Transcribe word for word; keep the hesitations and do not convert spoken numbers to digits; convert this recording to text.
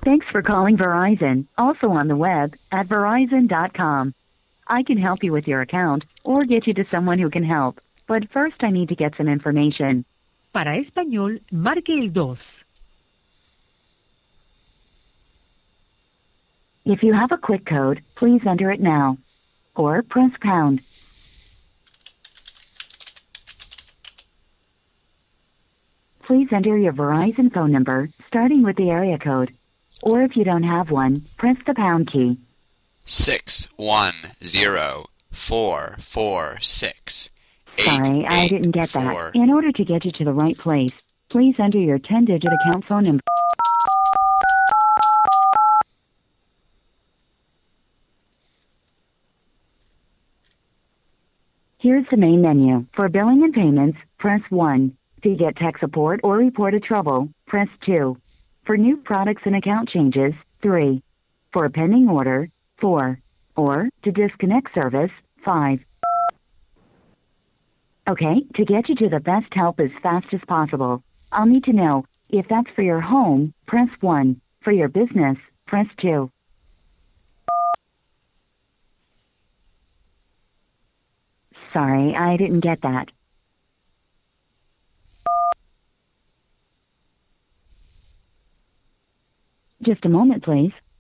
Thanks for calling Verizon, also on the web at verizon dot com. I can help you with your account or get you to someone who can help, but first I need to get some information. Para español, marque el dos. If you have a quick code, please enter it now, or press pound. Please enter your Verizon phone number, starting with the area code. Or if you don't have one, press the pound key. Six one zero four four six. Sorry, I didn't get that. In order to get you to the right place, please enter your ten-digit account phone number. Here's the main menu. For billing and payments, press one. To get tech support or report a trouble, press two. For new products and account changes, three. For a pending order, four. Or, to disconnect service, five. Okay, to get you to the best help as fast as possible, I'll need to know, if that's for your home, press one. For your business, press two. Sorry, I didn't get that. Just a moment, please.